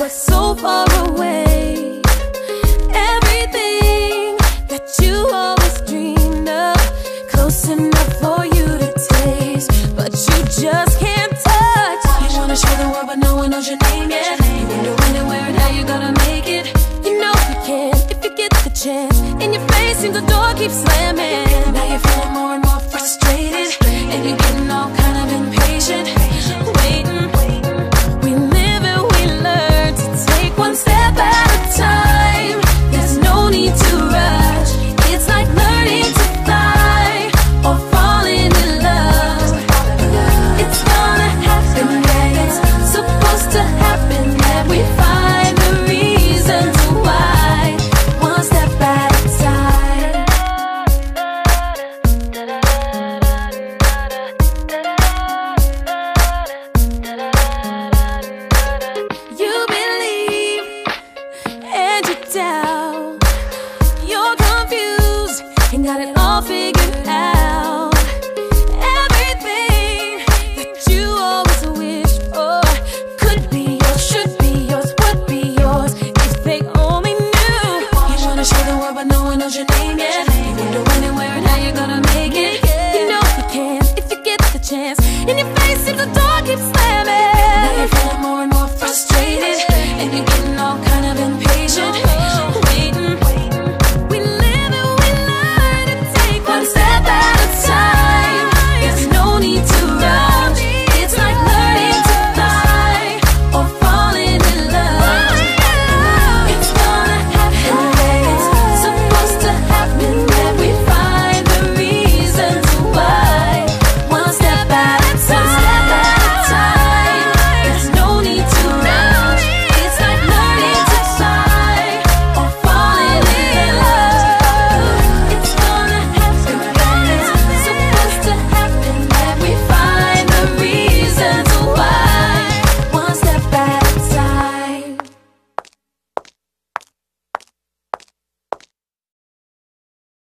but so far away. Everything that you always dreamed of, close enough for you to taste, but you just can't touch. You wanna show the world, but no one knows your name yet. You wonder when and where and how you're gonna make it. You know you can if you get the chance. In your face seems the door keeps slamming. Now you're feeling more and more frustrated, and you're getting all kind of impatient.